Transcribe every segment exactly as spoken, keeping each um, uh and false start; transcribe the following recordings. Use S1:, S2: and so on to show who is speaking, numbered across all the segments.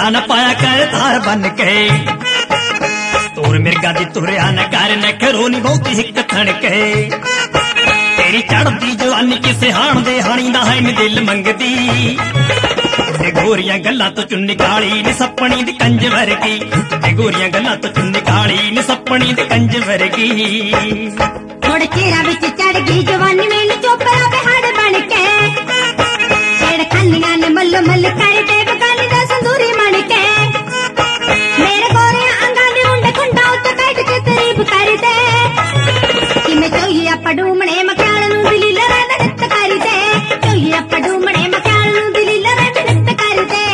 S1: पंगा न पाया कर तार बन के तोर मिर्गा दी तुरिया न कर न करो नी बहुती हिक थण के तेरी चढ़दी जवानी किसे हाण दे हाणी दा है नी दिल मंगदी ते गोरियां गल्लां तो चुन्नी काली नी सपनी दी कंज वर्गी ते गोरियां गल्लां तो चुन्नी काली नी सपनी दी कंज वर्गी
S2: मुड़ चेहरा विच चढ़ गई जवानी मैनू चोपड़ा बिहाड़ बन के छेड़ खानियां ने मल मल कर दे बगानी दा संदूरी मन के मेरे गोरे अंगां दे मुंडे खुंडा उत्ते बैठ के तारीफ कर दे किवें चोईया पडूमणे मक्याल नूं दिली लरा दा नित कर दे चोईया पडूमणे मक्याल नूं दिली लरा दा नित कर दे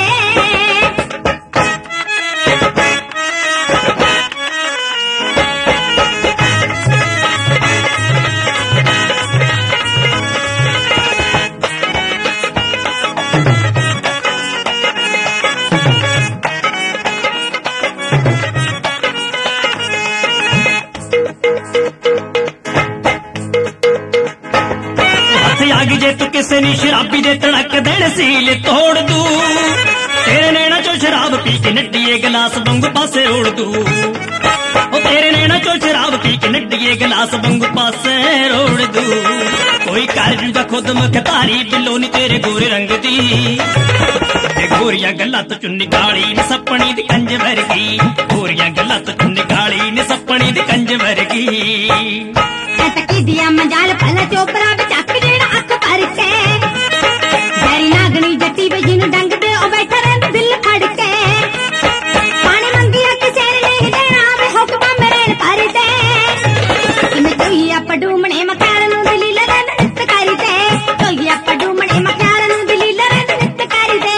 S1: जे तू किसे नी शराबी दे तड़क देण सील तोड़ दू तेरे नैना चो शराब पी के नड्डिए गिलास वांगू पासे रोड़ दू ओ तेरे नैना चो शराब पी के नड्डिए गिलास वांगू पासे रोड़ दू कोई कर जूगा खुद मुख्तारी बिलो नी तेरे गोरे रंग दी ते गोरियां गल्लां तो चुन्नी काली नी सपनी दी कंज वर्गी गोरियां गल्लां तो चुन्नी काली नी सपनी दी कंज वर्गी
S2: तकी दिया मजाल भला चोपड़ा विच अख जेड़ा अख भर के तेरी नागनी जट्टी वे जिन्नू डंग दे ओ बैठा रहिंदा दिल फड़ के पानी मंगिया किसे ने नहीं देना वे हुक्म मेरे भर दे किवें चोईया पडूमणे मक्याल नूं दिली लरा दा नित कर दे चोईया पडूमणे मक्याल नूं दिली लरा दा नित कर दे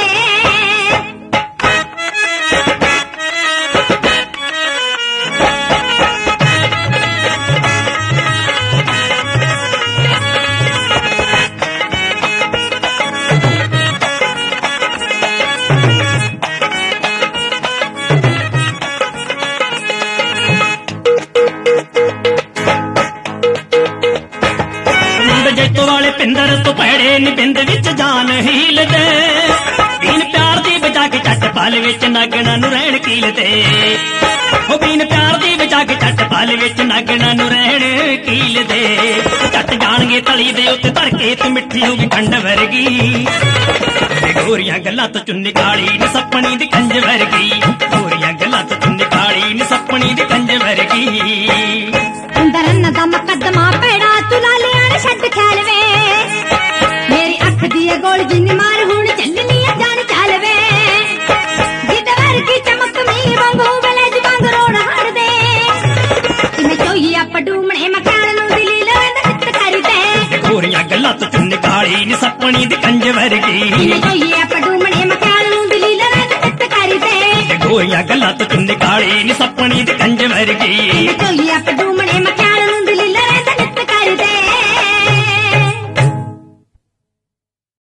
S1: पिंदर तो पैड़े नी बिंद विच जान हील दे बीन प्यार दी बजा के चट पल विच नागना नू रहण कील दे ओ बीन प्यार दी बजा के चट पल विच नागना नू रहण कील दे चट जाणगे तली दे उत्ते धड़के ते मिठी होगी खंड वर्गी गोरियां गल्लां तो चुन्नी काली नी सपनी दी कंज वर्गी गोरियां गल्लां तो चुन्नी काली नी सपनी दी कंज वर्गी
S2: अंदरन दा मुकदमा पैड़ा तू लालियां ने छड्ड ख्याल वे मेरी अख दी गोल जिन्नी मार हुण चलनी आ जान चाल वे जिद वर्गी चमक मीर वांगू वेले जवांग रोड़ हड़ दे किवें चोईया पडूमणे मक्याल नूं दिली लरा दा नित कर दे
S1: गोरियां गल्लां तो चुन्नी काली नी सपनी दी कंज वर्गी
S2: किवें चोईया पडूमणे मक्याल नूं दिली लरा दा नित कर दे
S1: गोरियां गल्लां तो चुन्नी काली नी सपनी दी कंज वर्गी
S2: किवें चोईया पडूमणे मक्याल